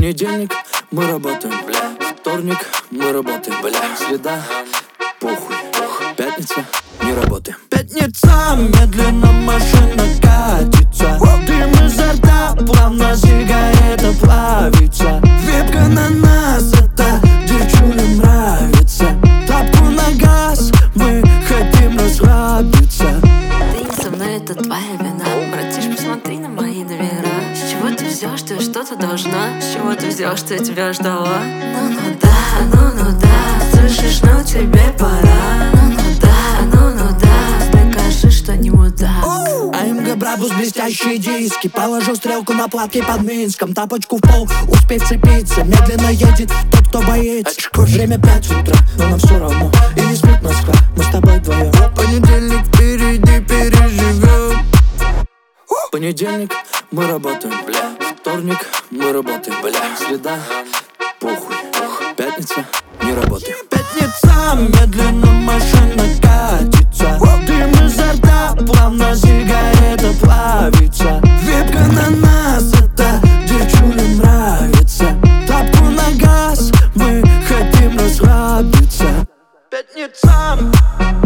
Понедельник мы работаем, бля. Вторник мы работаем, бля. Среда похуй. Пятница не работаем. Пятница, медленно машина катится. Дым изо рта, плавно сигарета плавится. Вебка на нас, это девчулям нравится. Тапку на газ, мы хотим расслабиться. Ты не со мной, это твоя вина. Братиш, посмотри на мои номера. С чего ты взял, что я что-то должна? С чего ты взял, что я тебя ждала? Ну да, слышишь, ну тебе пора. Ну да, докажи, что не мудак. АМГ Брабус, блестящие диски. Положу стрелку на платке под Минском. Тапочку в пол, успей вцепиться. Медленно едет тот, кто боится. Время 5 утра, но нам все равно. И не спит Москва, мы с тобой вдвоем. Понедельник впереди, переживем. Понедельник мы работаем, бля. Вторник мы работаем, бля. Среда похуй. Пятница не работаем. Пятница, медленно машина катится. Дым изо рта, плавно сигарета плавится. Вебка на нас, это девчулям нравится. Тапку на газ, мы хотим расслабиться. Пятница.